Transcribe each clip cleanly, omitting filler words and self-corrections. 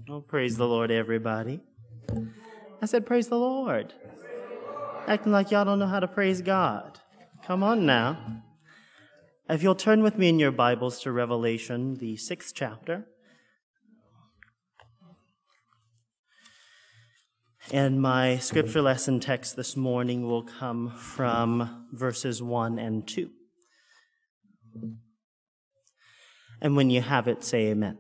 Oh, praise the Lord, everybody. I said, praise the Lord. Acting like y'all don't know how to praise God. Come on now. If you'll turn with me in your Bibles to Revelation, the 6th chapter. And my scripture lesson text this morning will come from verses 1 and 2. And when you have it, say amen.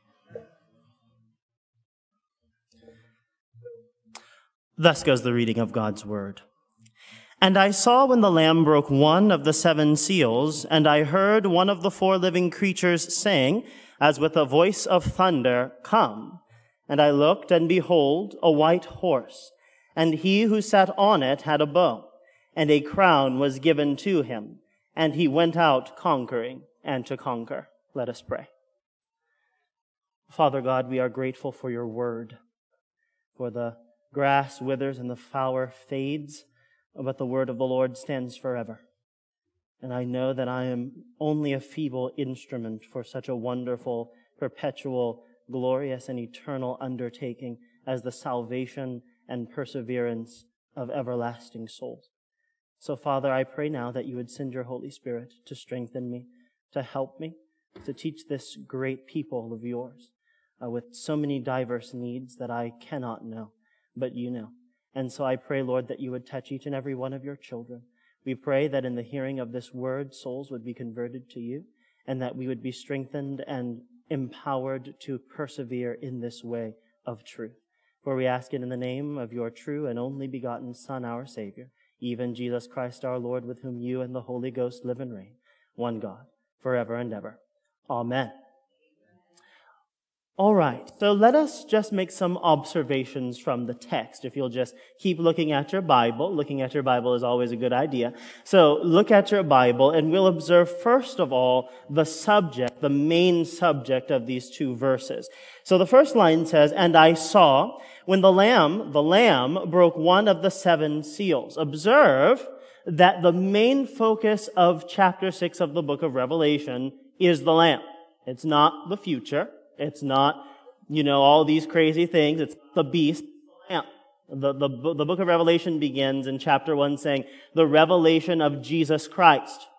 Thus goes the reading of God's word. And I saw when the Lamb broke one of the 7 seals, and I heard one of the 4 living creatures saying, as with a voice of thunder, "Come." And I looked, and behold, a white horse, and he who sat on it had a bow, and a crown was given to him, and he went out conquering and to conquer. Let us pray. Father God, we are grateful for your word, for the grass withers and the flower fades, but the word of the Lord stands forever. And I know that I am only a feeble instrument for such a wonderful, perpetual, glorious, and eternal undertaking as the salvation and perseverance of everlasting souls. So, Father, I pray now that you would send your Holy Spirit to strengthen me, to help me, to teach this great people of yours with so many diverse needs that I cannot know, but you know. And so I pray, Lord, that you would touch each and every one of your children. We pray that in the hearing of this word, souls would be converted to you, and that we would be strengthened and empowered to persevere in this way of truth. For we ask it in the name of your true and only begotten Son, our Savior, even Jesus Christ our Lord, with whom you and the Holy Ghost live and reign, one God, forever and ever. Amen. All right, so let us just make some observations from the text. If you'll just keep looking at your Bible. Looking at your Bible is always a good idea. So look at your Bible, and we'll observe, first of all, the subject, the main subject of these 2 verses. So the first line says, "And I saw when the Lamb broke one of the 7 seals." Observe that the main focus of chapter 6 of the book of Revelation is the Lamb. It's not the future. It's not, all these crazy things. It's the beast, the Lamb. The book of Revelation begins in chapter 1 saying, the revelation of Jesus Christ,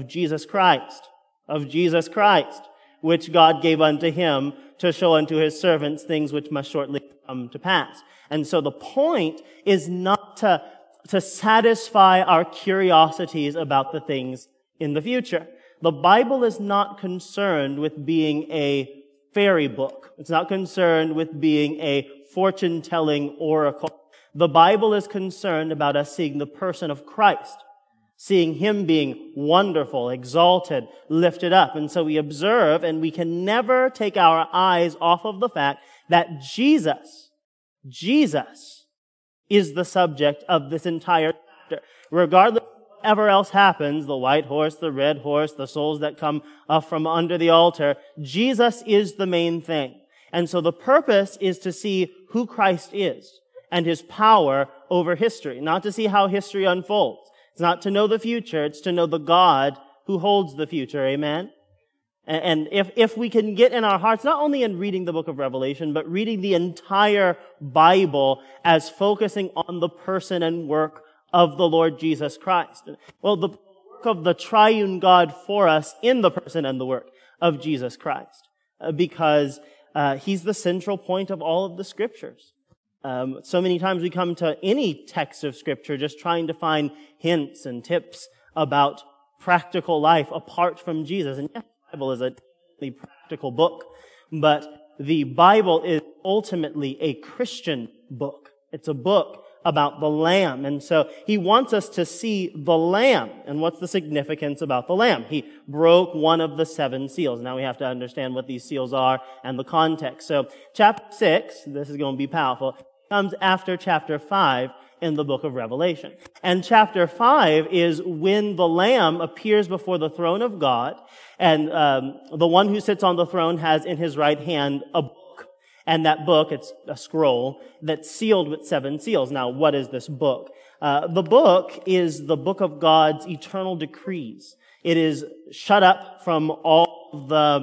which God gave unto him to show unto his servants things which must shortly come to pass. And so the point is not to satisfy our curiosities about the things in the future. The Bible is not concerned with being a fairy book. It's not concerned with being a fortune-telling oracle. The Bible is concerned about us seeing the person of Christ, seeing him being wonderful, exalted, lifted up. And so we observe, and we can never take our eyes off of the fact that Jesus is the subject of this entire chapter. Regardless of whatever else happens, the white horse, the red horse, the souls that come from under the altar, Jesus is the main thing. And so the purpose is to see who Christ is and his power over history, not to see how history unfolds. It's not to know the future, it's to know the God who holds the future. Amen? And if we can get in our hearts, not only in reading the book of Revelation, but reading the entire Bible as focusing on the person and work of the Lord Jesus Christ. Well, the work of the triune God for us in the person and the work of Jesus Christ, because he's the central point of all of the scriptures. So many times we come to any text of scripture just trying to find hints and tips about practical life apart from Jesus. And yes, the Bible is a practical book, but the Bible is ultimately a Christian book. It's a book about the Lamb. And so he wants us to see the Lamb. And what's the significance about the Lamb? He broke one of the 7 seals. Now we have to understand what these seals are and the context. So chapter 6, this is going to be powerful, comes after chapter 5 in the book of Revelation. And chapter 5 is when the Lamb appears before the throne of God, and the one who sits on the throne has in his right hand a book. And that book, it's a scroll that's sealed with 7 seals. Now, what is this book? The book is the book of God's eternal decrees. It is shut up from all the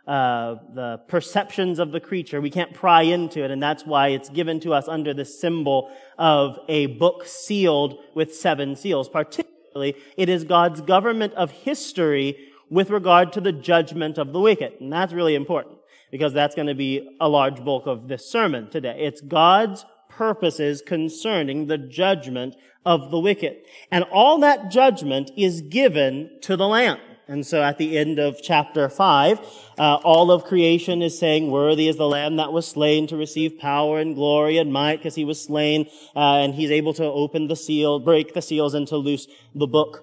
the perceptions of the creature. We can't pry into it, and that's why it's given to us under the symbol of a book sealed with 7 seals. Particularly, it is God's government of history with regard to the judgment of the wicked. And that's really important, because that's going to be a large bulk of this sermon today. It's God's purposes concerning the judgment of the wicked. And all that judgment is given to the Lamb. And so at the end of chapter 5, all of creation is saying, worthy is the Lamb that was slain to receive power and glory and might, because he was slain, and he's able to open the seal, break the seals, and to loose the book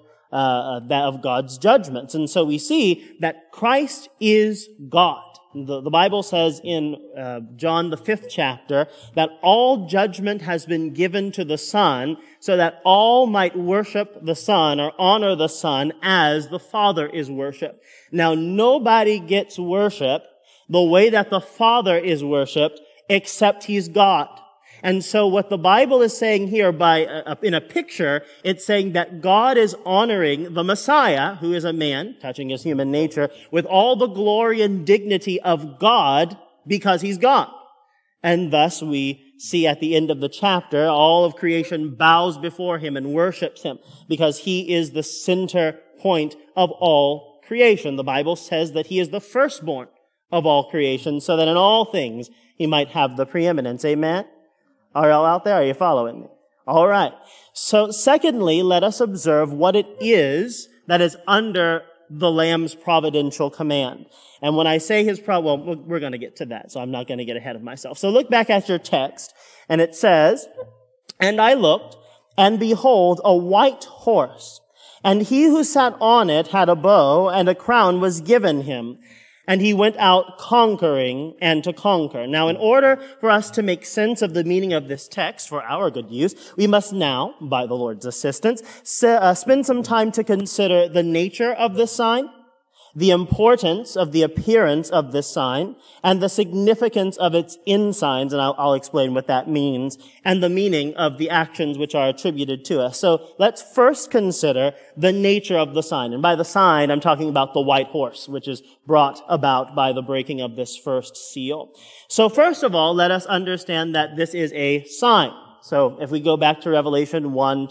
of God's judgments. And so we see that Christ is God. The Bible says in John the 5th chapter that all judgment has been given to the Son so that all might worship the Son or honor the Son as the Father is worshiped. Now, nobody gets worship the way that the Father is worshiped except he's God. And so what the Bible is saying here in a picture, it's saying that God is honoring the Messiah, who is a man, touching his human nature, with all the glory and dignity of God because he's God. And thus we see at the end of the chapter, all of creation bows before him and worships him because he is the center point of all creation. The Bible says that he is the firstborn of all creation, so that in all things he might have the preeminence. Amen? Are y'all out there? Are you following me? All right. So secondly, let us observe what it is that is under the Lamb's providential command. And when I say we're going to get to that, so I'm not going to get ahead of myself. So look back at your text, and it says, "And I looked, and behold, a white horse, and he who sat on it had a bow, and a crown was given him. And he went out conquering and to conquer." Now, in order for us to make sense of the meaning of this text for our good use, we must now, by the Lord's assistance, spend some time to consider the nature of this sign, the importance of the appearance of this sign, and the significance of its ensigns, and I'll explain what that means, and the meaning of the actions which are attributed to us. So let's first consider the nature of the sign. And by the sign, I'm talking about the white horse, which is brought about by the breaking of this first seal. So first of all, let us understand that this is a sign. So if we go back to Revelation 1,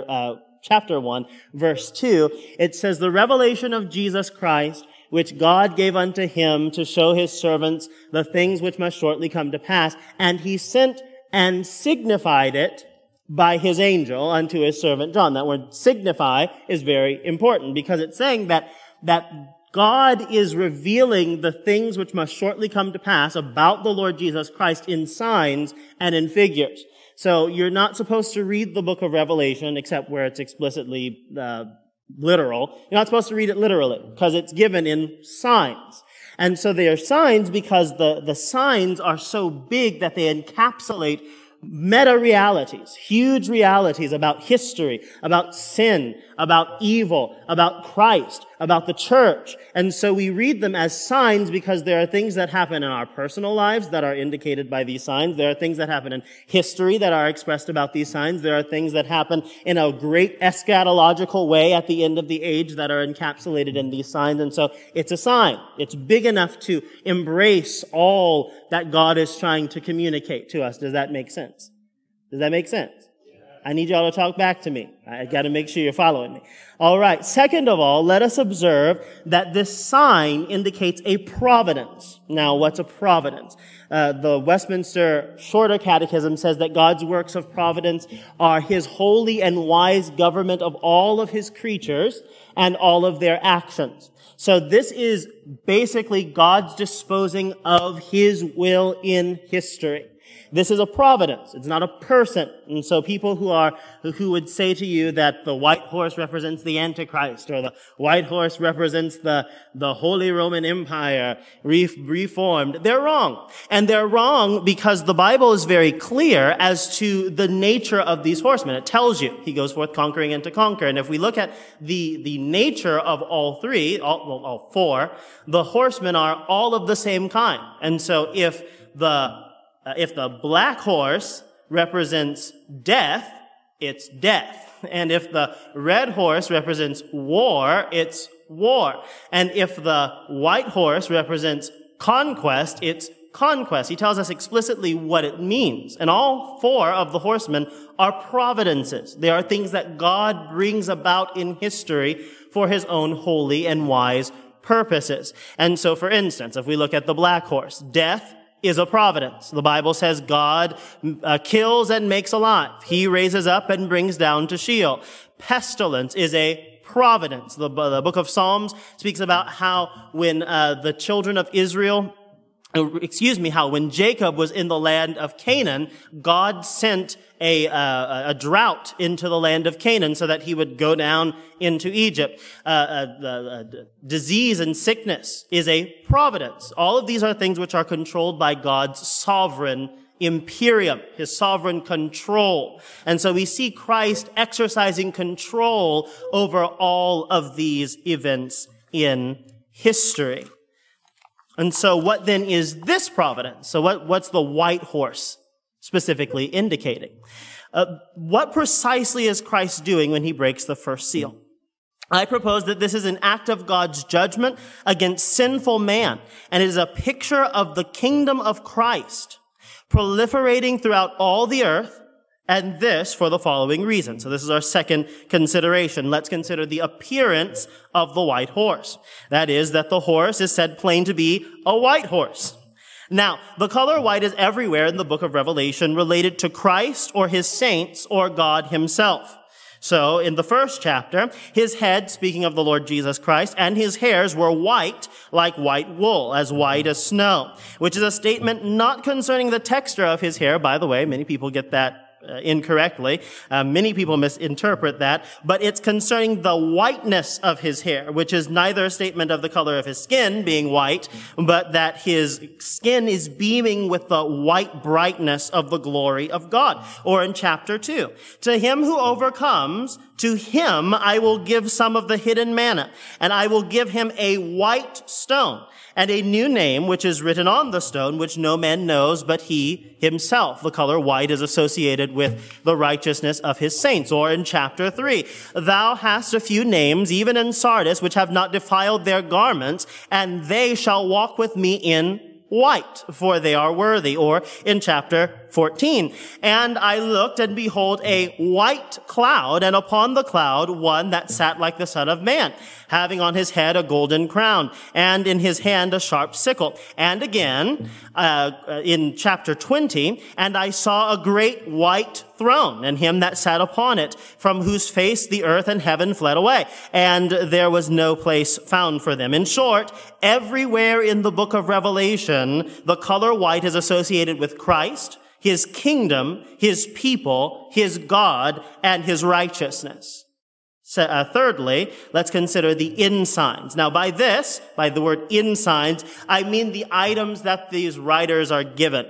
chapter 1, verse 2, it says, "The revelation of Jesus Christ, which God gave unto him to show his servants the things which must shortly come to pass. And he sent and signified it by his angel unto his servant John." That word signify is very important because it's saying that God is revealing the things which must shortly come to pass about the Lord Jesus Christ in signs and in figures. So you're not supposed to read the book of Revelation except where it's explicitly literal. You're not supposed to read it literally because it's given in signs. And so they are signs because the signs are so big that they encapsulate meta-realities, huge realities about history, about sin, about evil, about Christ, about the church. And so we read them as signs because there are things that happen in our personal lives that are indicated by these signs. There are things that happen in history that are expressed about these signs. There are things that happen in a great eschatological way at the end of the age that are encapsulated in these signs. And so it's a sign. It's big enough to embrace all that God is trying to communicate to us. Does that make sense? Does that make sense? I need y'all to talk back to me. I got to make sure you're following me. All right. Second of all, let us observe that this sign indicates a providence. Now, what's a providence? The Westminster Shorter Catechism says that God's works of providence are his holy and wise government of all of his creatures and all of their actions. So this is basically God's disposing of his will in history. This is a providence. It's not a person. And so people who would say to you that the white horse represents the Antichrist or the white horse represents the Holy Roman Empire reformed, they're wrong. And they're wrong because the Bible is very clear as to the nature of these horsemen. It tells you he goes forth conquering and to conquer. And if we look at the nature of all four, the horsemen are all of the same kind. And so if the black horse represents death, it's death. And if the red horse represents war, it's war. And if the white horse represents conquest, it's conquest. He tells us explicitly what it means. And all four of the horsemen are providences. They are things that God brings about in history for his own holy and wise purposes. And so, for instance, if we look at the black horse, death is a providence. The Bible says God kills and makes alive. He raises up and brings down to Sheol. Pestilence is a providence. The book of Psalms speaks about how when the children of Israel, how when Jacob was in the land of Canaan, God sent a drought into the land of Canaan so that he would go down into Egypt. Disease and sickness is a providence. All of these are things which are controlled by God's sovereign imperium, his sovereign control. And so we see Christ exercising control over all of these events in history. And so what then is this providence? So what's the white horse specifically indicating? What precisely is Christ doing when he breaks the first seal? I propose that this is an act of God's judgment against sinful man, and it is a picture of the kingdom of Christ proliferating throughout all the earth, and this for the following reason. So this is our second consideration. Let's consider the appearance of the white horse. That is, that the horse is said plain to be a white horse. Now, the color white is everywhere in the book of Revelation related to Christ or his saints or God himself. So, in the first chapter, his head, speaking of the Lord Jesus Christ, and his hairs were white like white wool, as white as snow, which is a statement not concerning the texture of his hair. By the way, many people get that incorrectly. Many people misinterpret that, but it's concerning the whiteness of his hair, which is neither a statement of the color of his skin being white, but that his skin is beaming with the white brightness of the glory of God. Or in chapter 2, to him who overcomes, to him I will give some of the hidden manna, and I will give him a white stone, and a new name which is written on the stone, which no man knows but he himself. The color white is associated with the righteousness of his saints. Or in chapter 3, thou hast a few names, even in Sardis, which have not defiled their garments, and they shall walk with me in white, for they are worthy. Or in chapter 14, and I looked, and behold, a white cloud, and upon the cloud one that sat like the Son of Man, having on his head a golden crown, and in his hand a sharp sickle. And again, in chapter 20, and I saw a great white throne, and him that sat upon it, from whose face the earth and heaven fled away, and there was no place found for them. In short, everywhere in the book of Revelation, the color white is associated with Christ, his kingdom, his people, his God, and his righteousness. Thirdly, let's consider the ensigns. Now, by the word ensigns, I mean the items that these writers are given.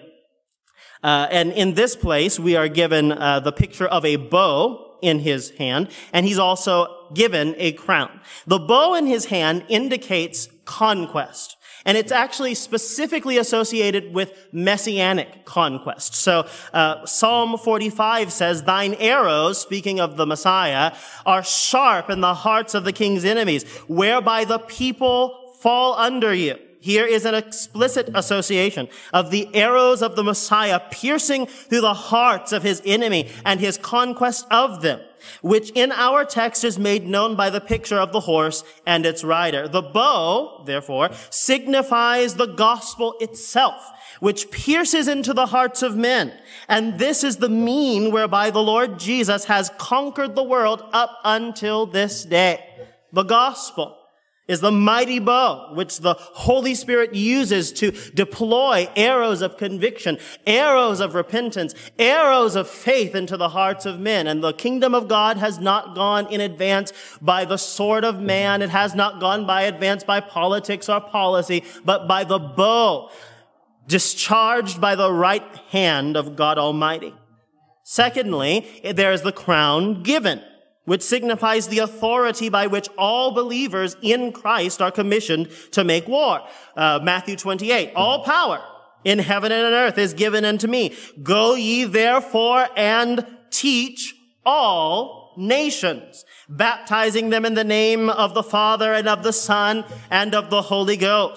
And in this place, we are given the picture of a bow in his hand, and he's also given a crown. The bow in his hand indicates conquest. And it's actually specifically associated with messianic conquest. So, Psalm 45 says, thine arrows, speaking of the Messiah, are sharp in the hearts of the king's enemies, whereby the people fall under you. Here is an explicit association of the arrows of the Messiah piercing through the hearts of his enemy and his conquest of them, which in our text is made known by the picture of the horse and its rider. The bow, therefore, signifies the gospel itself, which pierces into the hearts of men. And this is the mean whereby the Lord Jesus has conquered the world up until this day. The gospel is the mighty bow which the Holy Spirit uses to deploy arrows of conviction, arrows of repentance, arrows of faith into the hearts of men. And the kingdom of God has not gone in advance by the sword of man. It has not gone by advance by politics or policy, but by the bow discharged by the right hand of God Almighty. Secondly, there is the crown given, which signifies the authority by which all believers in Christ are commissioned to make war. Matthew 28, all power in heaven and on earth is given unto me. Go ye therefore and teach all nations, baptizing them in the name of the Father and of the Son and of the Holy Ghost.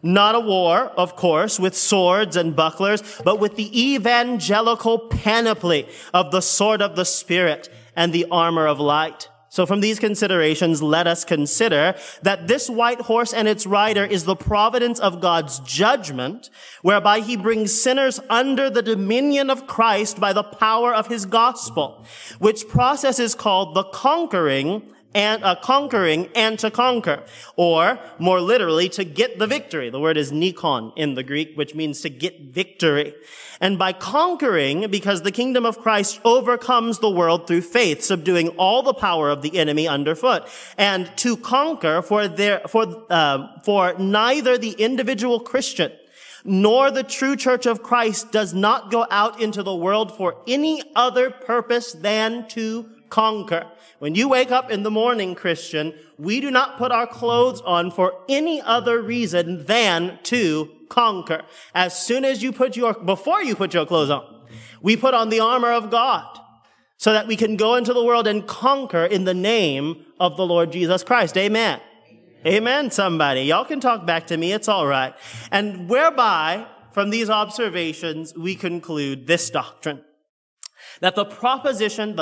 Not a war, of course, with swords and bucklers, but with the evangelical panoply of the sword of the Spirit and the armor of light. So from these considerations, let us consider that this white horse and its rider is the providence of God's judgment, whereby he brings sinners under the dominion of Christ by the power of his gospel, which process is called the conquering and to conquer, or more literally, to get the victory. The word is nikon in the Greek, which means to get victory. And by conquering, because the kingdom of Christ overcomes the world through faith, subduing all the power of the enemy underfoot. And to conquer, for neither the individual Christian nor the true church of Christ does not go out into the world for any other purpose than to conquer. When you wake up in the morning, Christian, we do not put our clothes on for any other reason than to conquer. As soon as before you put your clothes on, we put on the armor of God so that we can go into the world and conquer in the name of the Lord Jesus Christ. Amen. Amen, somebody. Y'all can talk back to me. It's all right. And whereby, from these observations, we conclude this doctrine, that the propagation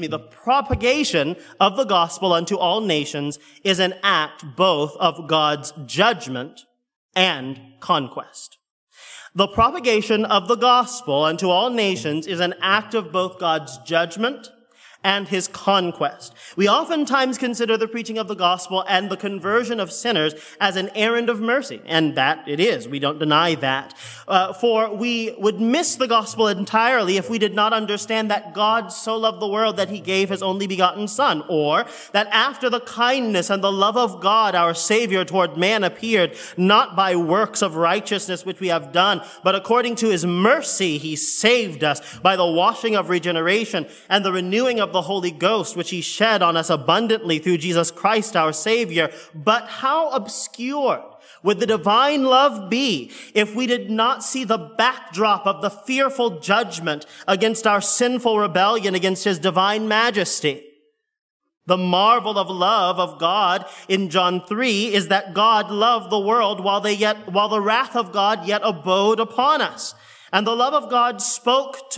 of the gospel unto all nations is an act both of God's judgment and conquest. The propagation of the gospel unto all nations is an act of both God's judgment and his conquest. We oftentimes consider the preaching of the gospel and the conversion of sinners as an errand of mercy, and that it is. We don't deny that. For we would miss the gospel entirely if we did not understand that God so loved the world that he gave his only begotten Son, or that after the kindness and the love of God, our Savior toward man appeared, not by works of righteousness which we have done, but according to his mercy he saved us by the washing of regeneration and the renewing of the Holy Ghost, which he shed on us abundantly through Jesus Christ our Savior. But how obscure would the divine love be if we did not see the backdrop of the fearful judgment against our sinful rebellion against his divine majesty? The marvel of love of God in John 3 is that God loved the world while the wrath of God yet abode upon us. And the love of God spoke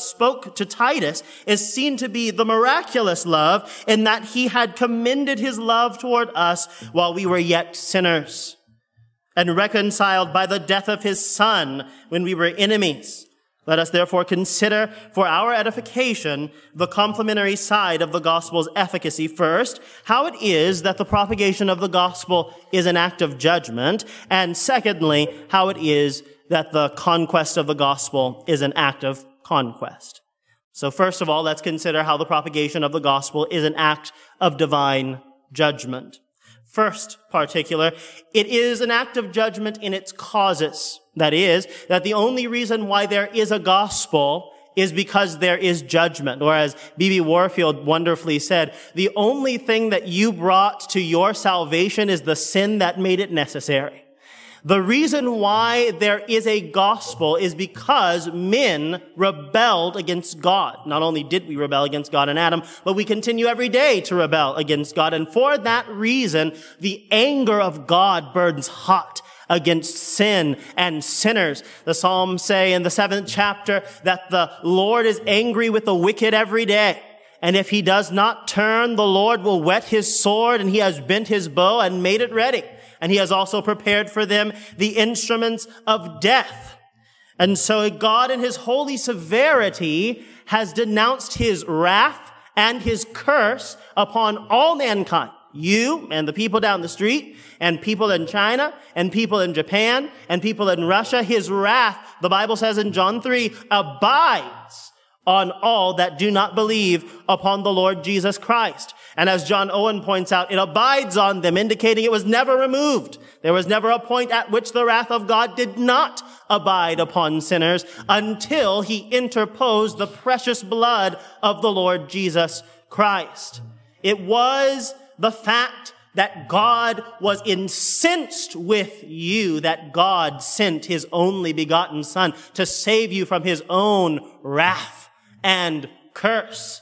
to Titus is seen to be the miraculous love in that he had commended his love toward us while we were yet sinners and reconciled by the death of his Son when we were enemies. Let us therefore consider for our edification the complementary side of the gospel's efficacy. First, how it is that the propagation of the gospel is an act of judgment, and secondly, how it is that the conquest of the gospel is an act of conquest. So first of all, let's consider how the propagation of the gospel is an act of divine judgment. First particular, it is an act of judgment in its causes. That is, that the only reason why there is a gospel is because there is judgment. Or as B.B. Warfield wonderfully said, the only thing that you brought to your salvation is the sin that made it necessary. The reason why there is a gospel is because men rebelled against God. Not only did we rebel against God in Adam, but we continue every day to rebel against God. And for that reason, the anger of God burns hot against sin and sinners. The Psalms say in the 7th chapter that the Lord is angry with the wicked every day. And if he does not turn, the Lord will whet his sword, and he has bent his bow and made it ready. And he has also prepared for them the instruments of death. And so God in his holy severity has denounced his wrath and his curse upon all mankind. You and the people down the street and people in China and people in Japan and people in Russia. His wrath, the Bible says in John 3, abides on all that do not believe upon the Lord Jesus Christ. And as John Owen points out, it abides on them, indicating it was never removed. There was never a point at which the wrath of God did not abide upon sinners until he interposed the precious blood of the Lord Jesus Christ. It was the fact that God was incensed with you, that God sent his only begotten Son to save you from his own wrath and curse.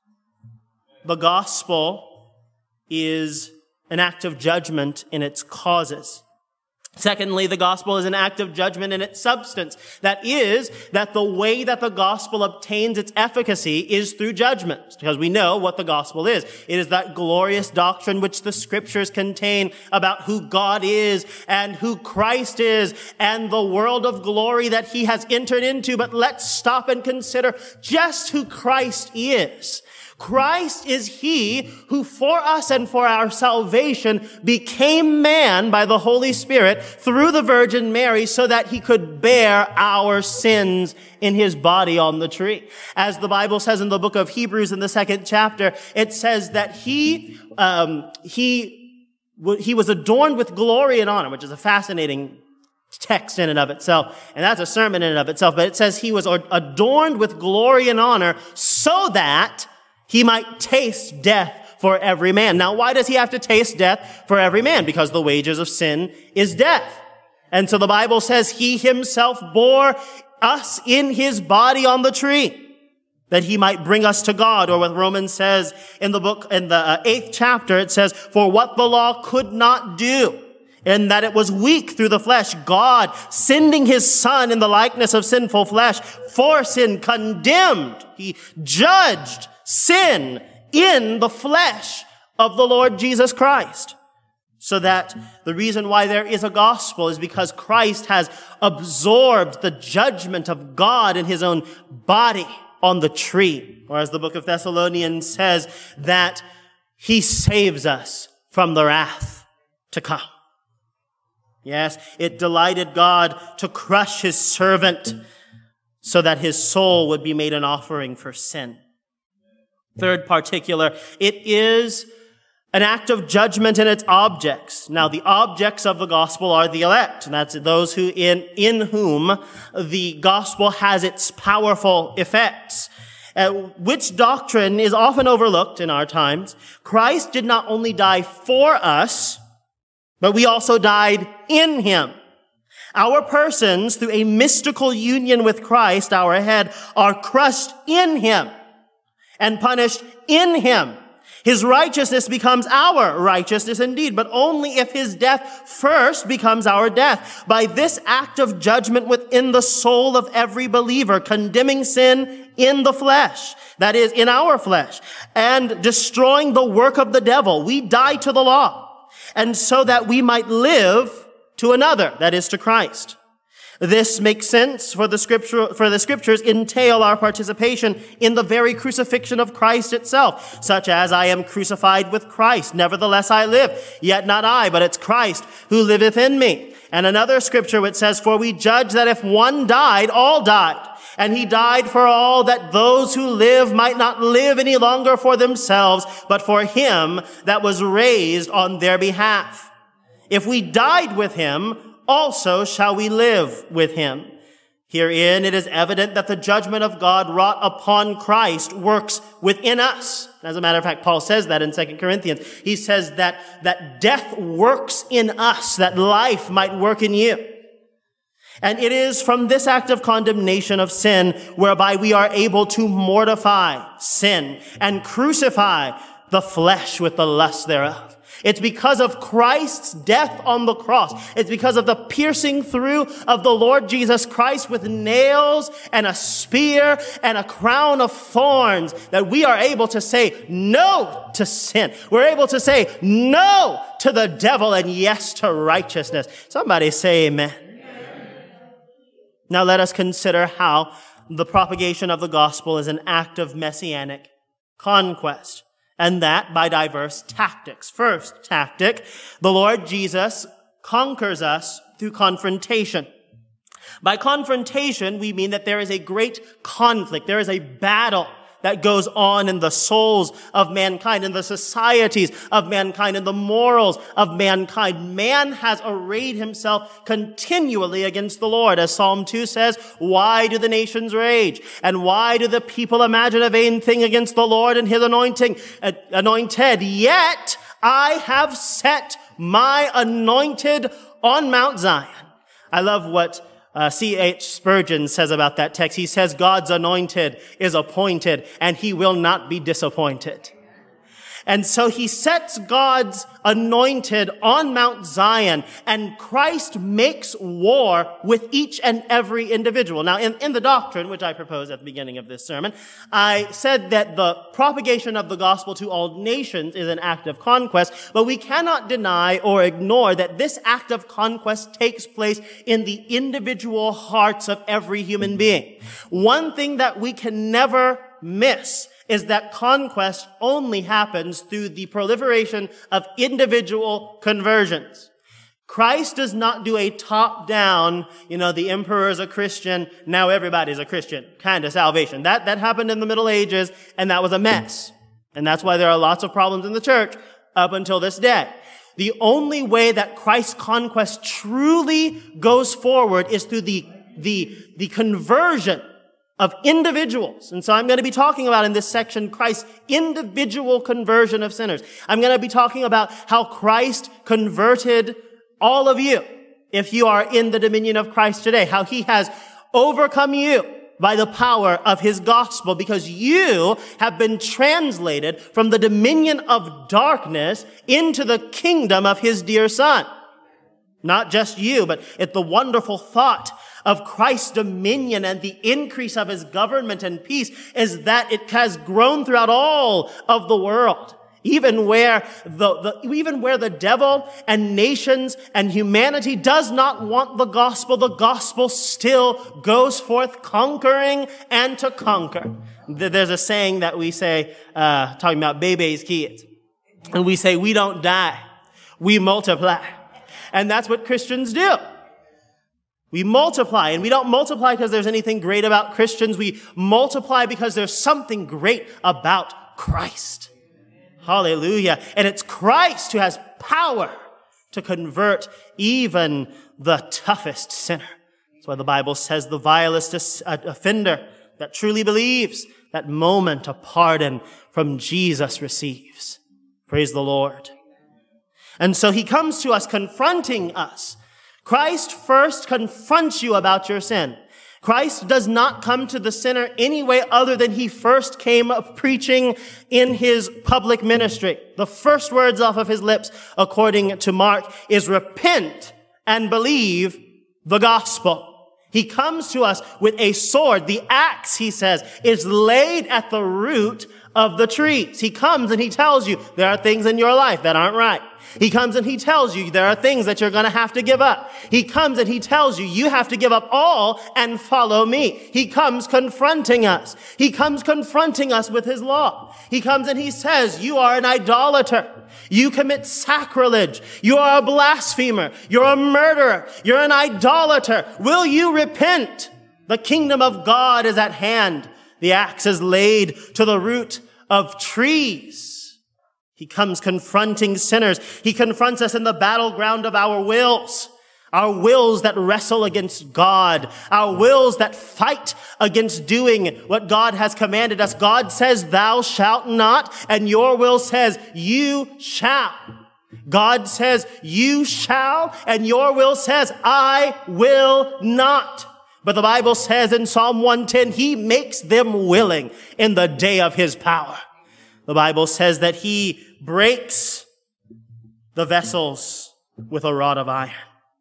The gospel is an act of judgment in its causes. Secondly, the gospel is an act of judgment in its substance. That is, that the way that the gospel obtains its efficacy is through judgment, because we know what the gospel is. It is that glorious doctrine which the scriptures contain about who God is and who Christ is and the world of glory that he has entered into. But let's stop and consider just who Christ is. Christ is he who for us and for our salvation became man by the Holy Spirit through the Virgin Mary so that he could bear our sins in his body on the tree. As the Bible says in the book of Hebrews in the 2nd chapter, it says that he was adorned with glory and honor, which is a fascinating text in and of itself. And that's a sermon in and of itself. But it says he was adorned with glory and honor so that he might taste death for every man. Now, why does he have to taste death for every man? Because the wages of sin is death. And so the Bible says he himself bore us in his body on the tree, that he might bring us to God. Or what Romans says in the 8th chapter, it says, for what the law could not do, in that it was weak through the flesh, God, sending his Son in the likeness of sinful flesh, for sin condemned. He judged sin in the flesh of the Lord Jesus Christ. So that the reason why there is a gospel is because Christ has absorbed the judgment of God in his own body on the tree. Or as the book of Thessalonians says, that he saves us from the wrath to come. Yes, it delighted God to crush his servant so that his soul would be made an offering for sin. Third particular, it is an act of judgment in its objects. Now, the objects of the gospel are the elect, and that's those who in whom the gospel has its powerful effects. Which doctrine is often overlooked in our times. Christ did not only die for us, but we also died in him. Our persons, through a mystical union with Christ, our head, are crushed in him and punished in him. His righteousness becomes our righteousness indeed, but only if his death first becomes our death. By this act of judgment within the soul of every believer, condemning sin in the flesh, that is, in our flesh, and destroying the work of the devil, we die to the law, and so that we might live to another, that is, to Christ. This makes sense, for the scriptures entail our participation in the very crucifixion of Christ itself, such as I am crucified with Christ. Nevertheless I live, yet not I, but it's Christ who liveth in me. And another scripture which says, for we judge that if one died, all died. And he died for all, that those who live might not live any longer for themselves, but for him that was raised on their behalf. If we died with him, also shall we live with him. Herein it is evident that the judgment of God wrought upon Christ works within us. As a matter of fact, Paul says that in 2 Corinthians. He says that death works in us, that life might work in you. And it is from this act of condemnation of sin whereby we are able to mortify sin and crucify the flesh with the lust thereof. It's because of Christ's death on the cross. It's because of the piercing through of the Lord Jesus Christ with nails and a spear and a crown of thorns that we are able to say no to sin. We're able to say no to the devil and yes to righteousness. Somebody say amen. Now let us consider how the propagation of the gospel is an act of messianic conquest. And that by diverse tactics. First tactic, the Lord Jesus conquers us through confrontation. By confrontation, we mean that there is a great conflict. There is a battle that goes on in the souls of mankind, in the societies of mankind, in the morals of mankind. Man has arrayed himself continually against the Lord. As Psalm 2 says, why do the nations rage? And why do the people imagine a vain thing against the Lord and his anointed? Yet I have set my anointed on Mount Zion. I love what C.H. Spurgeon says about that text. He says, God's anointed is appointed, and he will not be disappointed. And so he sets God's anointed on Mount Zion, and Christ makes war with each and every individual. Now, in the doctrine, which I proposed at the beginning of this sermon, I said that the propagation of the gospel to all nations is an act of conquest, but we cannot deny or ignore that this act of conquest takes place in the individual hearts of every human being. One thing that we can never miss is that conquest only happens through the proliferation of individual conversions. Christ does not do a top-down, the emperor's a Christian, now everybody's a Christian kind of salvation. That happened in the Middle Ages, and that was a mess. And that's why there are lots of problems in the church up until this day. The only way that Christ's conquest truly goes forward is through the conversion of individuals. And so I'm going to be talking about in this section Christ's individual conversion of sinners. I'm going to be talking about how Christ converted all of you, if you are in the dominion of Christ today, how he has overcome you by the power of his gospel, because you have been translated from the dominion of darkness into the kingdom of his dear Son. Not just you, but it's the wonderful thought of Christ's dominion and the increase of his government and peace is that it has grown throughout all of the world. Even where the devil and nations and humanity does not want the gospel still goes forth conquering and to conquer. There's a saying that we say, talking about baby's kids. And we say, we don't die, we multiply. And that's what Christians do. We multiply, and we don't multiply because there's anything great about Christians. We multiply because there's something great about Christ. Hallelujah. And it's Christ who has power to convert even the toughest sinner. That's why the Bible says the vilest offender that truly believes, that moment of pardon from Jesus receives. Praise the Lord. And so he comes to us confronting us. Christ first confronts you about your sin. Christ does not come to the sinner any way other than he first came preaching in his public ministry. The first words off of his lips, according to Mark, is repent and believe the gospel. He comes to us with a sword. The axe, he says, is laid at the root of the trees. He comes and he tells you there are things in your life that aren't right. He comes and he tells you there are things that you're going to have to give up. He comes and he tells you you have to give up all and follow me. He comes confronting us. He comes confronting us with his law. He comes and he says, you are an idolater. You commit sacrilege. You are a blasphemer. You're a murderer. You're an idolater. Will you repent? The kingdom of God is at hand. The axe is laid to the root of trees. He comes confronting sinners. He confronts us in the battleground of our wills that wrestle against God, our wills that fight against doing what God has commanded us. God says, thou shalt not, and your will says, you shall. God says, you shall, and your will says, I will not. But the Bible says in Psalm 110, he makes them willing in the day of his power. The Bible says that he breaks the vessels with a rod of iron.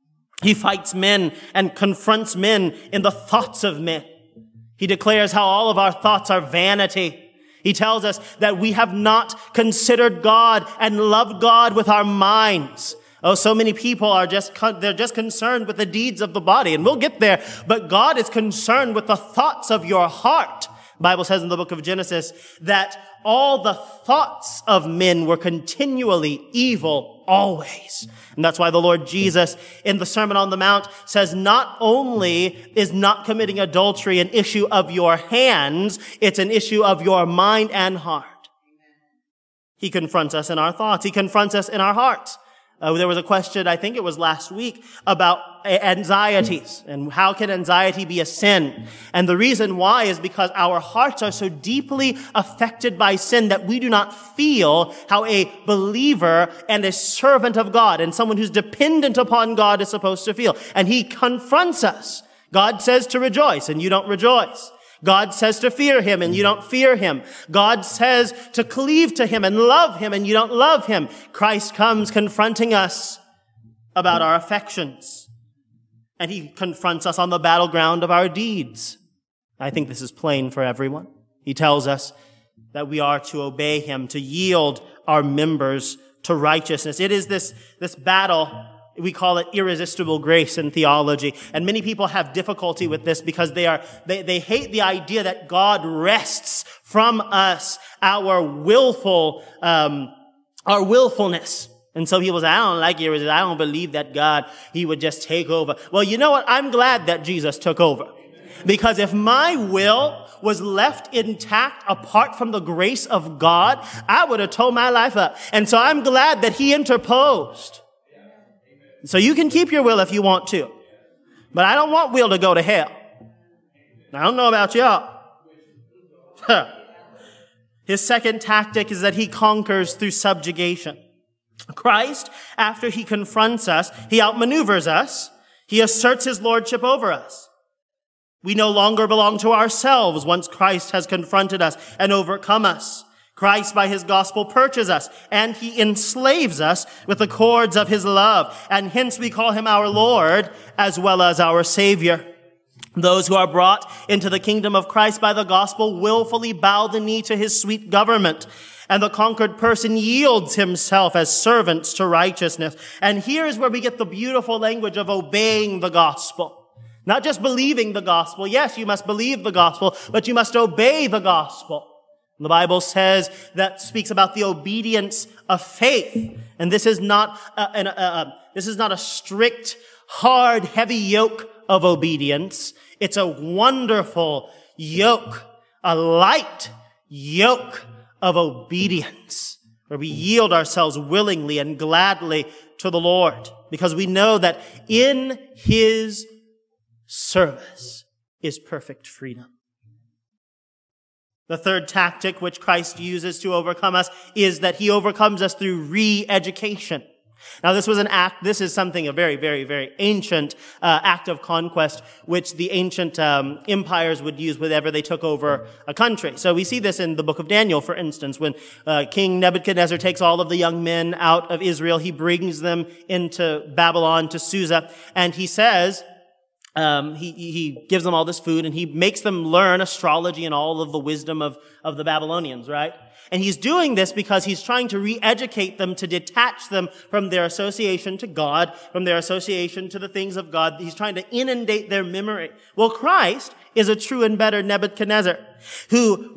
He fights men and confronts men in the thoughts of men. He declares how all of our thoughts are vanity. He tells us that we have not considered God and loved God with our minds. Oh, so many people are they're just concerned with the deeds of the body, and we'll get there, but God is concerned with the thoughts of your heart. The Bible says in the book of Genesis that all the thoughts of men were continually evil always. And that's why the Lord Jesus in the Sermon on the Mount says not only is not committing adultery an issue of your hands, it's an issue of your mind and heart. He confronts us in our thoughts. He confronts us in our hearts. There was a question, I think it was last week, about anxieties and how can anxiety be a sin? And the reason why is because our hearts are so deeply affected by sin that we do not feel how a believer and a servant of God and someone who's dependent upon God is supposed to feel. And he confronts us. God says to rejoice and you don't rejoice. God says to fear him and you don't fear him. God says to cleave to him and love him and you don't love him. Christ comes confronting us about our affections. And he confronts us on the battleground of our deeds. I think this is plain for everyone. He tells us that we are to obey him, to yield our members to righteousness. It is this battle. We call it irresistible grace in theology. And many people have difficulty with this because they hate the idea that God wrests from us our willfulness. And so people say, I don't like irresistible. I don't believe that God, he would just take over. Well, you know what? I'm glad that Jesus took over. Because if my will was left intact apart from the grace of God, I would have tore my life up. And so I'm glad that he interposed. So you can keep your will if you want to. But I don't want will to go to hell. I don't know about y'all. His second tactic is that he conquers through subjugation. Christ, after he confronts us, he outmaneuvers us. He asserts his lordship over us. We no longer belong to ourselves once Christ has confronted us and overcome us. Christ, by his gospel, purchases us, and he enslaves us with the cords of his love. And hence we call him our Lord as well as our Savior. Those who are brought into the kingdom of Christ by the gospel willfully bow the knee to his sweet government. And the conquered person yields himself as servants to righteousness. And here is where we get the beautiful language of obeying the gospel. Not just believing the gospel. Yes, you must believe the gospel, but you must obey the gospel. The Bible says that speaks about the obedience of faith. And this is not a strict, hard, heavy yoke of obedience. It's a wonderful yoke, a light yoke of obedience, where we yield ourselves willingly and gladly to the Lord, because we know that in his service is perfect freedom. The third tactic which Christ uses to overcome us is that he overcomes us through re-education. Now, this is something, a very, very, very ancient act of conquest, which the ancient empires would use whenever they took over a country. So we see this in the book of Daniel, for instance, when King Nebuchadnezzar takes all of the young men out of Israel. He brings them into Babylon, to Susa, and he says, he gives them all this food and he makes them learn astrology and all of the wisdom of the Babylonians, right? And he's doing this because he's trying to re-educate them, to detach them from their association to God, from their association to the things of God. He's trying to inundate their memory. Well, Christ is a true and better Nebuchadnezzar who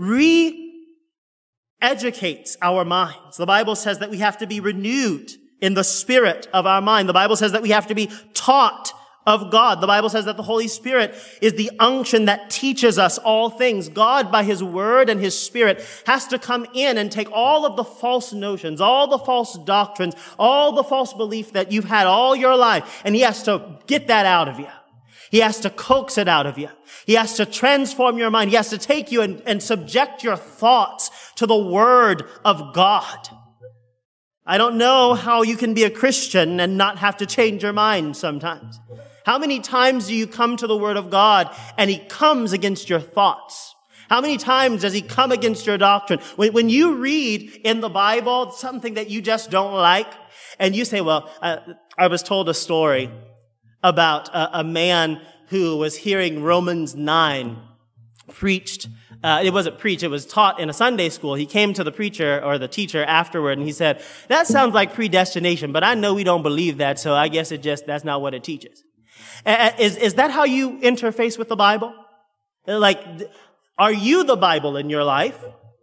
re-educates our minds. The Bible says that we have to be renewed in the spirit of our mind. The Bible says that we have to be taught of God. The Bible says that the Holy Spirit is the unction that teaches us all things. God, by his word and his spirit, has to come in and take all of the false notions, all the false doctrines, all the false belief that you've had all your life, and he has to get that out of you. He has to coax it out of you. He has to transform your mind. He has to take you and subject your thoughts to the word of God. I don't know how you can be a Christian and not have to change your mind sometimes. How many times do you come to the Word of God and he comes against your thoughts? How many times does he come against your doctrine? When you read in the Bible something that you just don't like, and you say, well, I was told a story about a man who was hearing Romans 9 preached. It wasn't preached, it was taught in a Sunday school. He came to the preacher or the teacher afterward and he said, that sounds like predestination, but I know we don't believe that, so I guess that's not what it teaches. Is that how you interface with the Bible? Like, are you the Bible in your life?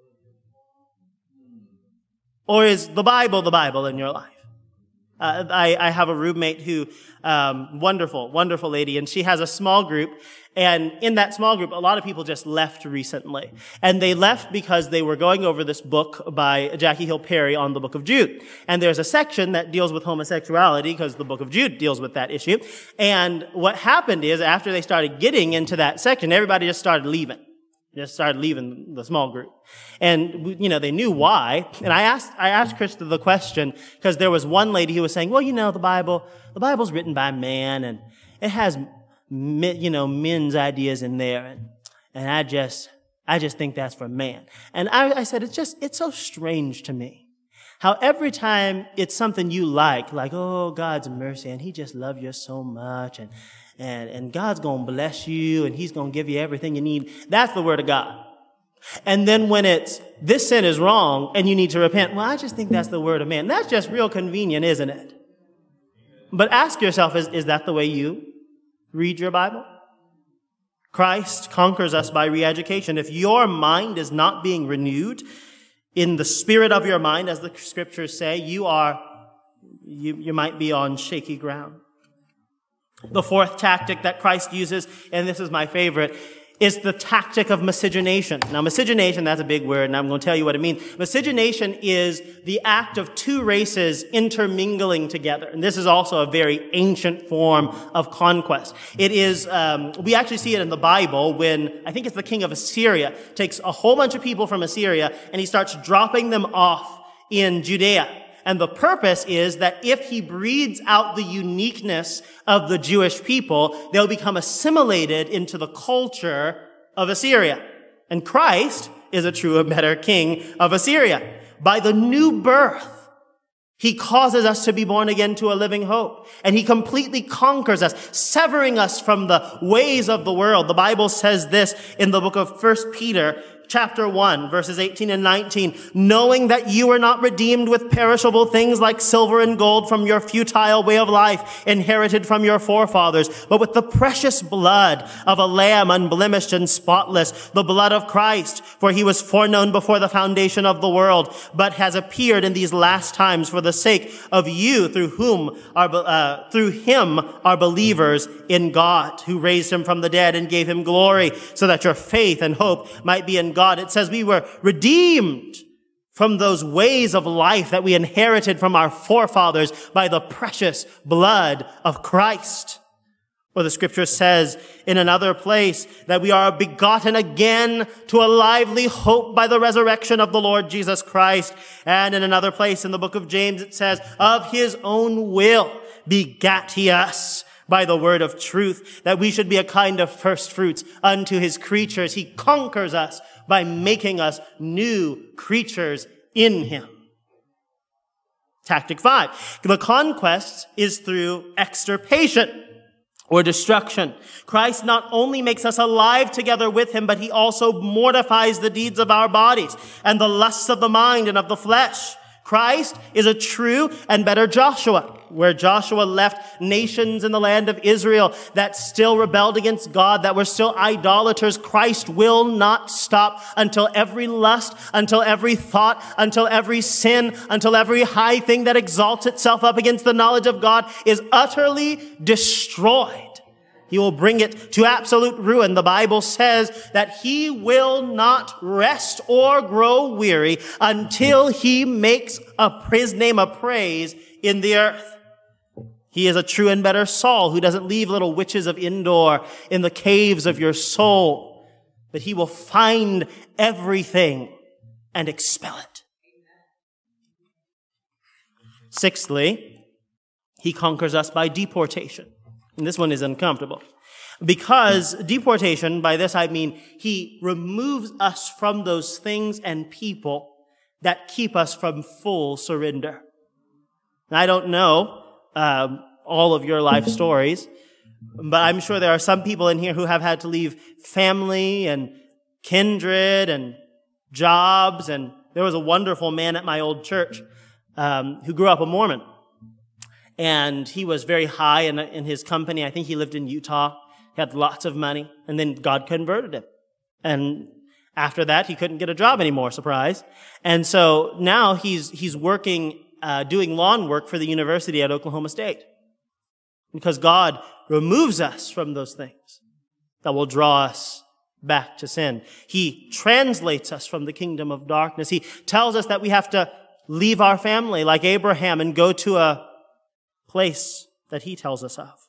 Or is the Bible in your life? I have a roommate who, wonderful lady, and she has a small group. And in that small group, a lot of people just left recently. And they left because they were going over this book by Jackie Hill Perry on the book of Jude. And there's a section that deals with homosexuality because the book of Jude deals with that issue. And what happened is after they started getting into that section, everybody just started leaving the small group. And, they knew why. And I asked Krista the question because there was one lady who was saying, well, the Bible's written by man and it has, men's ideas in there. And I just think that's for man. And I said, it's so strange to me how every time it's something you like, oh, God's mercy, and he just loves you so much, and God's going to bless you, and he's going to give you everything you need. That's the word of God. And then when it's, this sin is wrong, and you need to repent, well, I just think that's the word of man. That's just real convenient, isn't it? But ask yourself, is that the way you read your Bible? Christ conquers us by re-education. If your mind is not being renewed in the spirit of your mind, as the scriptures say, you might be on shaky ground. The fourth tactic that Christ uses, and this is my favorite, is the tactic of miscegenation. Now, miscegenation, that's a big word, and I'm going to tell you what it means. Miscegenation is the act of two races intermingling together. And this is also a very ancient form of conquest. It is, we actually see it in the Bible when, I think it's the king of Assyria, takes a whole bunch of people from Assyria, and he starts dropping them off in Judea. And the purpose is that if he breeds out the uniqueness of the Jewish people, they'll become assimilated into the culture of Assyria. And Christ is a true and better king of Assyria. By the new birth, he causes us to be born again to a living hope. And he completely conquers us, severing us from the ways of the world. The Bible says this in the book of 1 Peter, Chapter 1, verses 18 and 19, knowing that you are not redeemed with perishable things like silver and gold from your futile way of life inherited from your forefathers, but with the precious blood of a lamb unblemished and spotless, the blood of Christ, for he was foreknown before the foundation of the world, but has appeared in these last times for the sake of you, through him are believers in God, who raised him from the dead and gave him glory, so that your faith and hope might be in God. It says we were redeemed from those ways of life that we inherited from our forefathers by the precious blood of Christ. Or the scripture says in another place that we are begotten again to a lively hope by the resurrection of the Lord Jesus Christ. And in another place in the book of James it says, of his own will begat he us by the word of truth, that we should be a kind of first fruits unto his creatures. He conquers us by making us new creatures in him. Tactic 5. The conquest is through extirpation or destruction. Christ not only makes us alive together with him, but he also mortifies the deeds of our bodies and the lusts of the mind and of the flesh. Christ is a true and better Joshua. Where Joshua left nations in the land of Israel that still rebelled against God, that were still idolaters, Christ will not stop until every lust, until every thought, until every sin, until every high thing that exalts itself up against the knowledge of God is utterly destroyed. He will bring it to absolute ruin. The Bible says that he will not rest or grow weary until he makes his name a praise in the earth. He is a true and better Saul who doesn't leave little witches of Endor in the caves of your soul, but he will find everything and expel it. Sixthly, he conquers us by deportation. And this one is uncomfortable. Because deportation, by this I mean he removes us from those things and people that keep us from full surrender. I don't know all of your life stories, but I'm sure there are some people in here who have had to leave family and kindred and jobs. And there was a wonderful man at my old church who grew up a Mormon. And he was very high in his company. I think he lived in Utah. He had lots of money. And then God converted him. And after that, he couldn't get a job anymore, surprise. And so now he's working doing lawn work for the university at Oklahoma State. Because God removes us from those things that will draw us back to sin. He translates us from the kingdom of darkness. He tells us that we have to leave our family like Abraham and go to a place that he tells us of.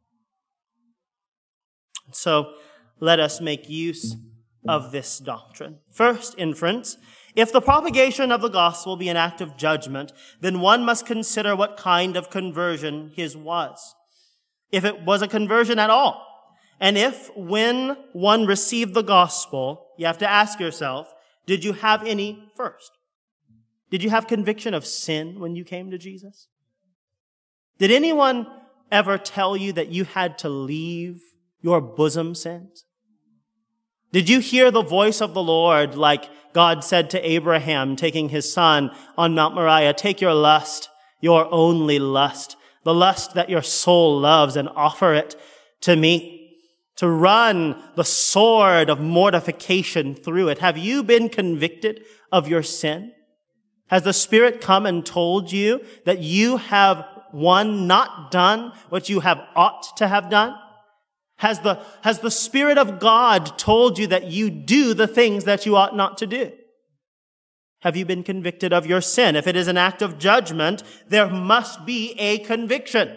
So let us make use of this doctrine. First inference, if the propagation of the gospel be an act of judgment, then one must consider what kind of conversion his was. If it was a conversion at all, And if, when one received the gospel, you have to ask yourself, did you have any first? Did you have conviction of sin when you came to Jesus? Did anyone ever tell you that you had to leave your bosom sins? Did you hear the voice of the Lord like God said to Abraham, taking his son on Mount Moriah, take your lust, your only lust, the lust that your soul loves, and offer it to me, to run the sword of mortification through it? Have you been convicted of your sin? Has the Spirit come and told you that you have, one, not done what you have ought to have done? Has the Spirit of God told you that you do the things that you ought not to do? Have you been convicted of your sin? If it is an act of judgment, there must be a conviction.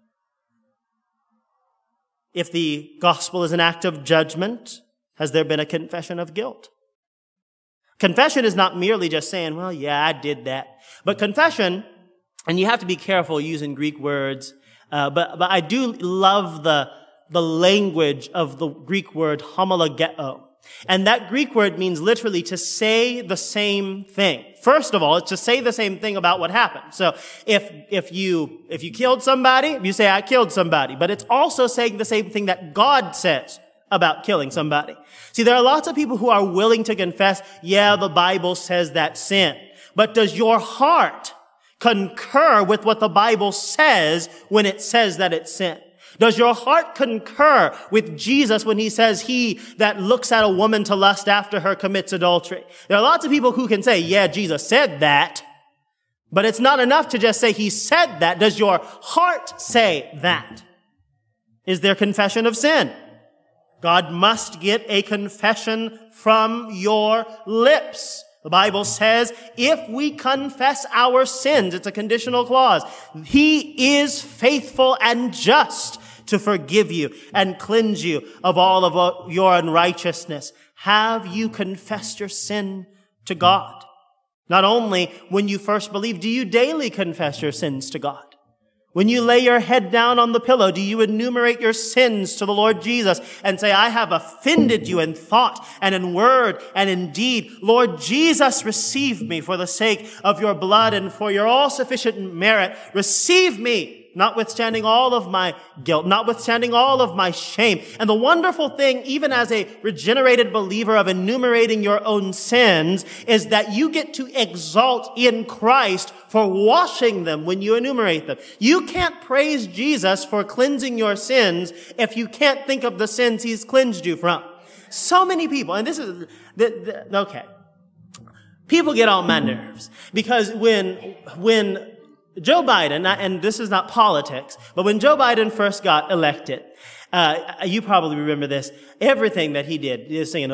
If the gospel is an act of judgment, has there been a confession of guilt? Confession is not merely just saying, well, yeah, I did that. But confession, and you have to be careful using Greek words, but I do love the language of the Greek word homologeo. And that Greek word means literally to say the same thing. First of all, it's to say the same thing about what happened. So if you killed somebody, you say, I killed somebody. But it's also saying the same thing that God says about killing somebody. See, there are lots of people who are willing to confess, yeah, the Bible says that's sin. But does your heart concur with what the Bible says when it says that it's sin? Does your heart concur with Jesus when he says he that looks at a woman to lust after her commits adultery? There are lots of people who can say, yeah, Jesus said that, but it's not enough to just say he said that. Does your heart say that? Is there confession of sin? God must get a confession from your lips. The Bible says, if we confess our sins, it's a conditional clause, he is faithful and just to forgive you and cleanse you of all of your unrighteousness. Have you confessed your sin to God? Not only when you first believe, do you daily confess your sins to God? When you lay your head down on the pillow, do you enumerate your sins to the Lord Jesus and say, I have offended you in thought and in word and in deed. Lord Jesus, receive me for the sake of your blood and for your all-sufficient merit. Receive me, notwithstanding all of my guilt, notwithstanding all of my shame. And the wonderful thing, even as a regenerated believer, of enumerating your own sins is that you get to exalt in Christ for washing them when you enumerate them. You can't praise Jesus for cleansing your sins if you can't think of the sins he's cleansed you from. So many people, and this is, okay. People get on my nerves because when Joe Biden, and this is not politics, but when Joe Biden first got elected, you probably remember this, everything that he did, he was singing,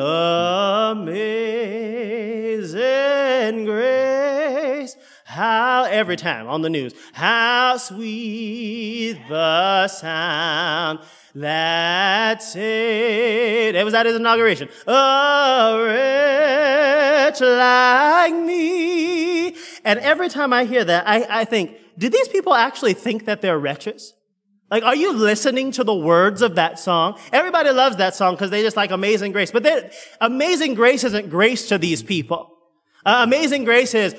Amazing Grace, how, every time on the news, how sweet the sound that saved, it was at his inauguration, a wretch like me. And every time I hear that, I think, do these people actually think that they're wretches? Like, are you listening to the words of that song? Everybody loves that song because they just like Amazing Grace. But Amazing Grace isn't grace to these people. Amazing Grace is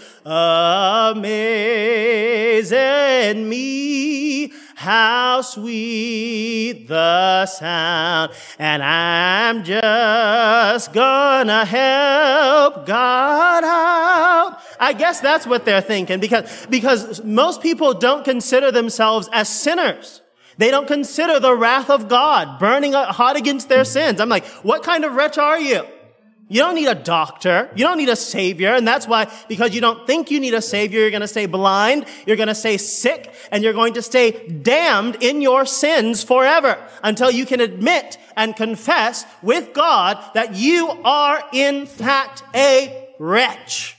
amazing me, how sweet the sound, and I'm just gonna help God out. I guess that's what they're thinking because most people don't consider themselves as sinners. They don't consider the wrath of God burning hot against their sins. I'm like, what kind of wretch are you? You don't need a doctor. You don't need a savior. And that's why, because you don't think you need a savior, you're going to stay blind, you're going to stay sick, and you're going to stay damned in your sins forever until you can admit and confess with God that you are in fact a wretch.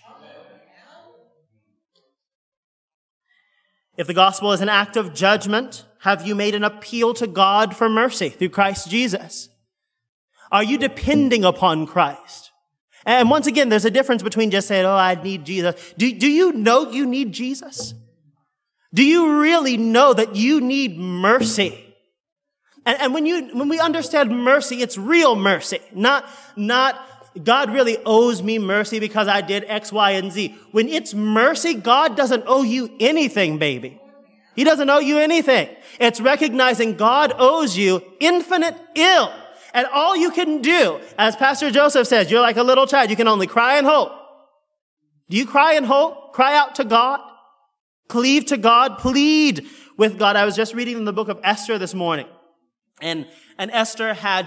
If the gospel is an act of judgment, have you made an appeal to God for mercy through Christ Jesus? Are you depending upon Christ? And once again, there's a difference between just saying, oh, I need Jesus. Do you know you need Jesus? Do you really know that you need mercy? And when we understand mercy, it's real mercy, not God really owes me mercy because I did X, Y, and Z. When it's mercy, God doesn't owe you anything, baby. He doesn't owe you anything. It's recognizing God owes you infinite ill. And all you can do, as Pastor Joseph says, you're like a little child. You can only cry and hope. Do you cry and hope? Cry out to God? Cleave to God? Plead with God? I was just reading in the book of Esther this morning. And Esther had,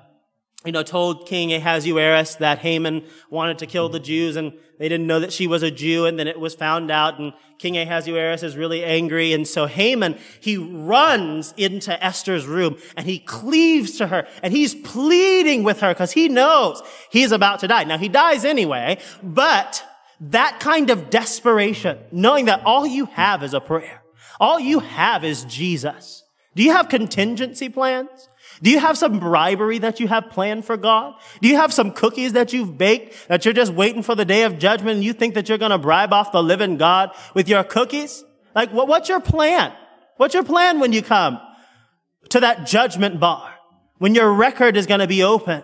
told King Ahasuerus that Haman wanted to kill the Jews, and they didn't know that she was a Jew, and then it was found out, and King Ahasuerus is really angry, and so Haman, he runs into Esther's room, and he cleaves to her, and he's pleading with her, because he knows he's about to die. Now, he dies anyway, but that kind of desperation, knowing that all you have is a prayer, all you have is Jesus. Do you have contingency plans? Do you have some bribery that you have planned for God? Do you have some cookies that you've baked that you're just waiting for the day of judgment and you think that you're going to bribe off the living God with your cookies? Like, what's your plan? What's your plan when you come to that judgment bar? When your record is going to be opened?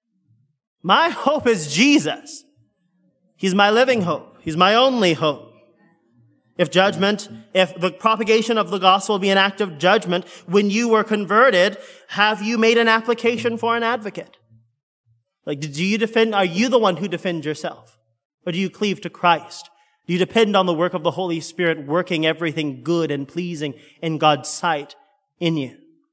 My hope is Jesus. He's my living hope. He's my only hope. If the propagation of the gospel be an act of judgment, when you were converted, have you made an application for an advocate? Like, are you the one who defends yourself? Or do you cleave to Christ? Do you depend on the work of the Holy Spirit working everything good and pleasing in God's sight in you?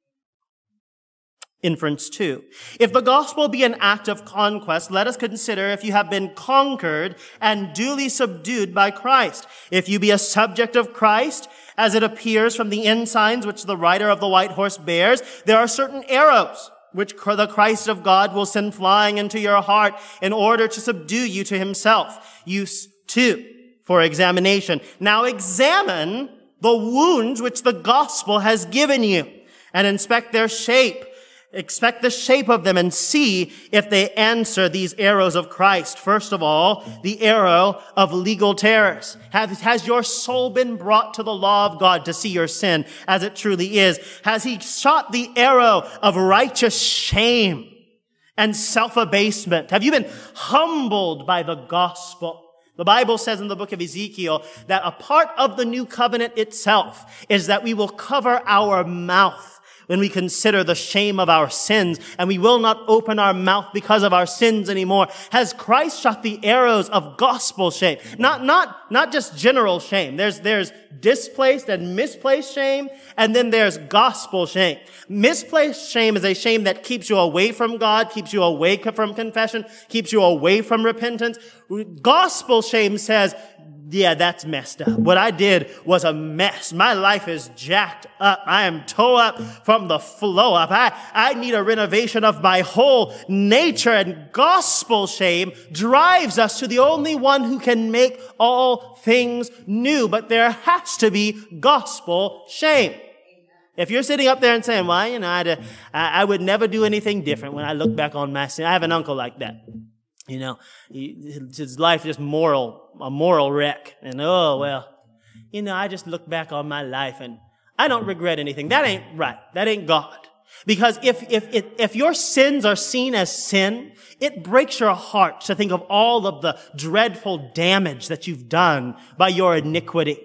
Inference 2. If the gospel be an act of conquest, let us consider if you have been conquered and duly subdued by Christ. If you be a subject of Christ, as it appears from the ensigns which the rider of the white horse bears, there are certain arrows which the Christ of God will send flying into your heart in order to subdue you to himself. Use 2 for examination. Now examine the wounds which the gospel has given you and inspect their shape. Expect the shape of them and see if they answer these arrows of Christ. First of all, the arrow of legal terrors. Has your soul been brought to the law of God to see your sin as it truly is? Has he shot the arrow of righteous shame and self-abasement? Have you been humbled by the gospel? The Bible says in the book of Ezekiel that a part of the new covenant itself is that we will cover our mouth when we consider the shame of our sins, and we will not open our mouth because of our sins anymore. Has Christ shot the arrows of gospel shame? Not just general shame. There's displaced and misplaced shame, and then there's gospel shame. Misplaced shame is a shame that keeps you away from God, keeps you away from confession, keeps you away from repentance. Gospel shame says, yeah, that's messed up. What I did was a mess. My life is jacked up. I am tore up from the flow up. I need a renovation of my whole nature. And gospel shame drives us to the only one who can make all things new. But there has to be gospel shame. If you're sitting up there and saying, well, I would never do anything different when I look back on my sin. I have an uncle like that. His life is a moral wreck. And I just look back on my life and I don't regret anything. That ain't right. That ain't God. Because if your sins are seen as sin, it breaks your heart to think of all of the dreadful damage that you've done by your iniquity.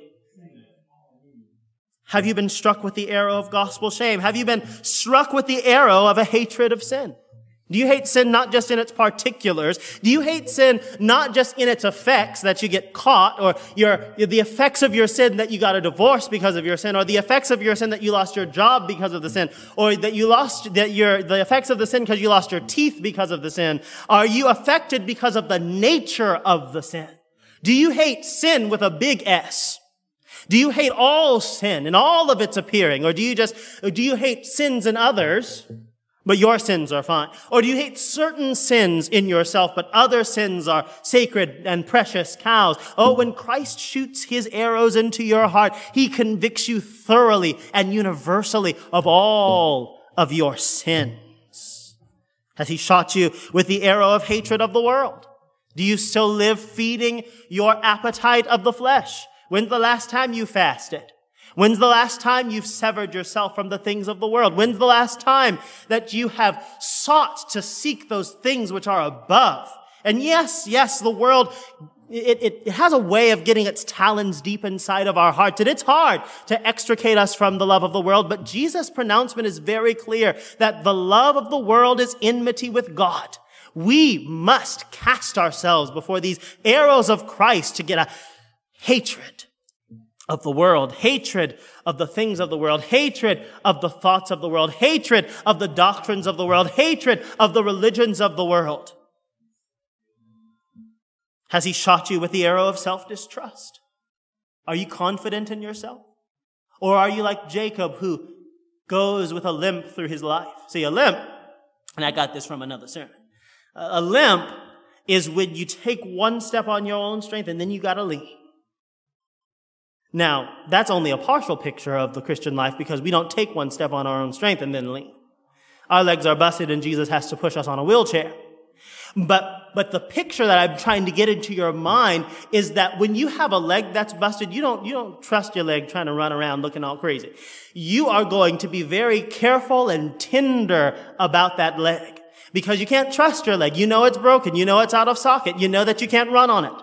Have you been struck with the arrow of gospel shame? Have you been struck with the arrow of a hatred of sin? Do you hate sin not just in its particulars? Do you hate sin not just in its effects that you get caught, or the effects of your sin that you got a divorce because of your sin, or the effects of your sin that you lost your job because of the sin, or that the effects of the sin because you lost your teeth because of the sin? Are you affected because of the nature of the sin? Do you hate sin with a big S? Do you hate all sin and all of its appearing? Or do you hate sins in others, but your sins are fine? Or do you hate certain sins in yourself, but other sins are sacred and precious cows? Oh, when Christ shoots his arrows into your heart, he convicts you thoroughly and universally of all of your sins. Has he shot you with the arrow of hatred of the world? Do you still live feeding your appetite of the flesh? When's the last time you fasted? When's the last time you've severed yourself from the things of the world? When's the last time that you have sought to seek those things which are above? And yes, the world, it has a way of getting its talons deep inside of our hearts, and it's hard to extricate us from the love of the world, but Jesus' pronouncement is very clear that the love of the world is enmity with God. We must cast ourselves before these arrows of Christ to get a hatred of the world, hatred of the things of the world, hatred of the thoughts of the world, hatred of the doctrines of the world, hatred of the religions of the world. Has he shot you with the arrow of self-distrust? Are you confident in yourself? Or are you like Jacob, who goes with a limp through his life? See, a limp, and I got this from another sermon, a limp is when you take one step on your own strength and then you gotta lean. Now, that's only a partial picture of the Christian life, because we don't take one step on our own strength and then lean. Our legs are busted and Jesus has to push us on a wheelchair. But the picture that I'm trying to get into your mind is that when you have a leg that's busted, you don't trust your leg trying to run around looking all crazy. You are going to be very careful and tender about that leg, because you can't trust your leg. You know it's broken. You know it's out of socket. You know that you can't run on it.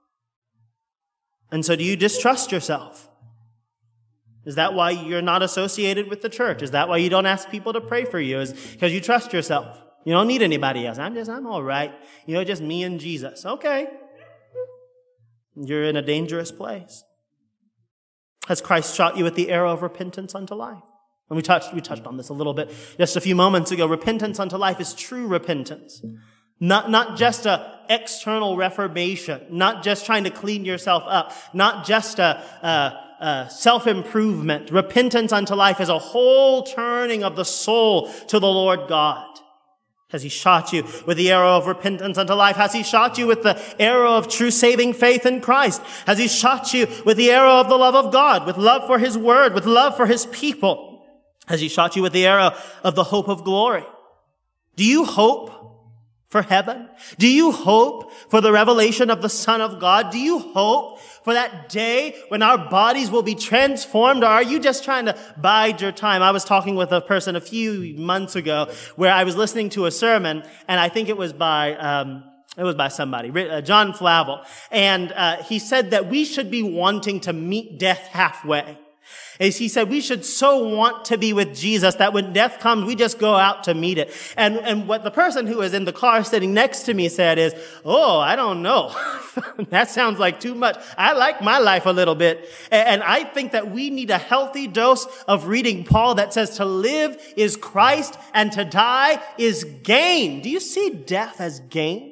And so do you distrust yourself? Is that why you're not associated with the church? Is that why you don't ask people to pray for you? Is because you trust yourself? You don't need anybody else. I'm all right. Just me and Jesus. Okay. You're in a dangerous place. Has Christ shot you with the arrow of repentance unto life? And we touched on this a little bit just a few moments ago. Repentance unto life is true repentance. Not just a external reformation, not just trying to clean yourself up, not just a self-improvement. Repentance unto life is a whole turning of the soul to the Lord God. Has he shot you with the arrow of repentance unto life? Has he shot you with the arrow of true saving faith in Christ? Has he shot you with the arrow of the love of God, with love for his word, with love for his people? Has he shot you with the arrow of the hope of glory? Do you hope for heaven? Do you hope for the revelation of the Son of God? Do you hope for that day when our bodies will be transformed? Or are you just trying to bide your time? I was talking with a person a few months ago where I was listening to a sermon, and I think it was by somebody, John Flavel. And he said that we should be wanting to meet death halfway. As he said, we should so want to be with Jesus that when death comes, we just go out to meet it. And what the person who was in the car sitting next to me said is, oh, I don't know. That sounds like too much. I like my life a little bit. And I think that we need a healthy dose of reading Paul that says to live is Christ and to die is gain. Do you see death as gain?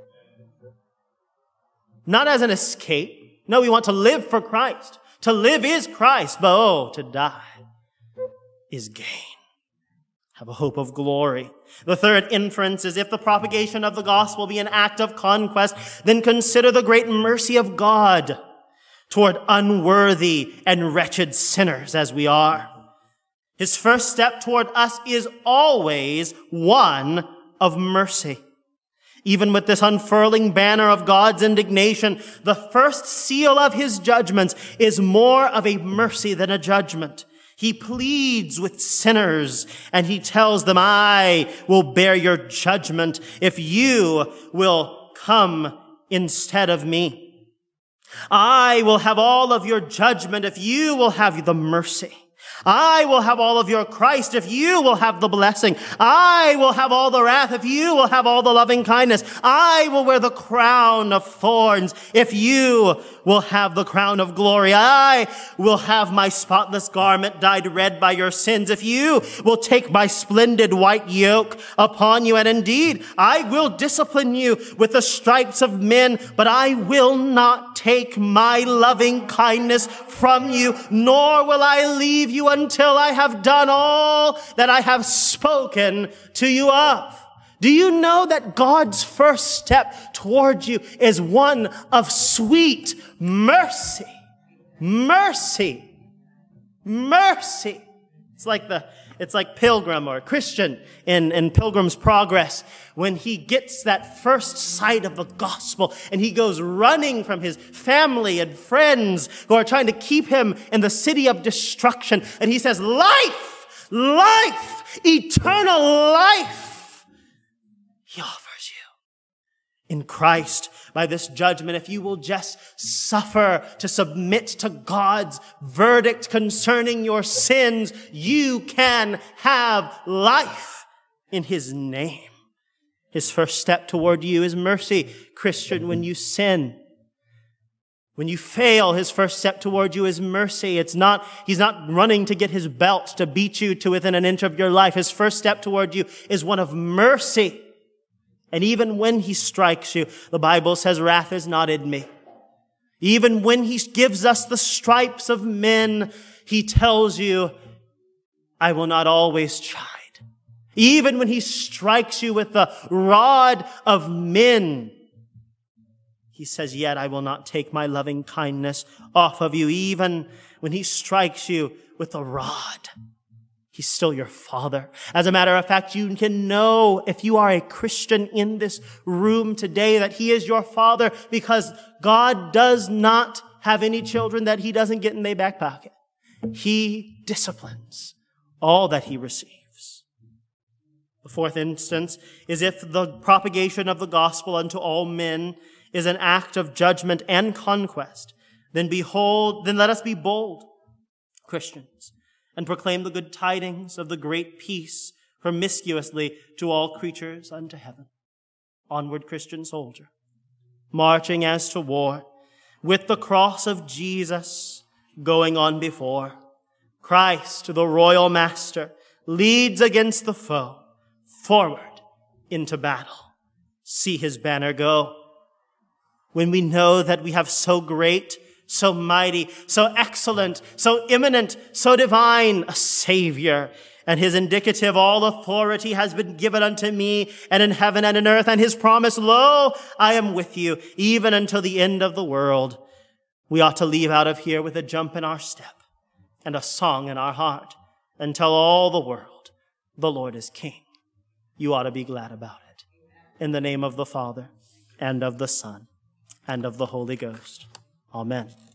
Not as an escape. No, we want to live for Christ. To live is Christ, but to die is gain. Have a hope of glory. The third inference is, if the propagation of the gospel be an act of conquest, then consider the great mercy of God toward unworthy and wretched sinners as we are. His first step toward us is always one of mercy. Even with this unfurling banner of God's indignation, the first seal of his judgments is more of a mercy than a judgment. He pleads with sinners and he tells them, I will bear your judgment if you will come instead of me. I will have all of your judgment if you will have the mercy. I will have all of your Christ if you will have the blessing. I will have all the wrath if you will have all the loving kindness. I will wear the crown of thorns if you will have the crown of glory. I will have my spotless garment dyed red by your sins if you will take my splendid white yoke upon you. And indeed, I will discipline you with the stripes of men, but I will not take my loving kindness from you, nor will I leave you until I have done all that I have spoken to you of. Do you know that God's first step towards you is one of sweet mercy? Mercy. Mercy. It's like It's like Pilgrim or Christian in Pilgrim's Progress when he gets that first sight of the gospel and he goes running from his family and friends who are trying to keep him in the city of destruction. And he says, life, life, eternal life, he offers you in Christ. By this judgment, if you will just suffer to submit to God's verdict concerning your sins, you can have life in his name. His first step toward you is mercy. Christian, when you sin, when you fail, his first step toward you is mercy. He's not running to get his belt to beat you to within an inch of your life. His first step toward you is one of mercy. And even when he strikes you, the Bible says, wrath is not in me. Even when he gives us the stripes of men, he tells you, I will not always chide. Even when he strikes you with the rod of men, he says, yet I will not take my loving kindness off of you. Even when he strikes you with the rod, he's still your Father. As a matter of fact, you can know if you are a Christian in this room today that he is your Father because God does not have any children that he doesn't get in their back pocket. He disciplines all that he receives. The fourth instance is if the propagation of the gospel unto all men is an act of judgment and conquest, then let us be bold, Christians, and proclaim the good tidings of the great peace promiscuously to all creatures unto heaven. Onward, Christian soldier, marching as to war, with the cross of Jesus going on before. Christ, the royal master, leads against the foe, forward into battle. See his banner go. When we know that we have so great, so mighty, so excellent, so imminent, so divine a Savior. And his indicative, all authority has been given unto me and in heaven and in earth. And his promise, lo, I am with you even until the end of the world. We ought to leave out of here with a jump in our step and a song in our heart and tell all the world, the Lord is King. You ought to be glad about it. In the name of the Father and of the Son and of the Holy Ghost. Amen.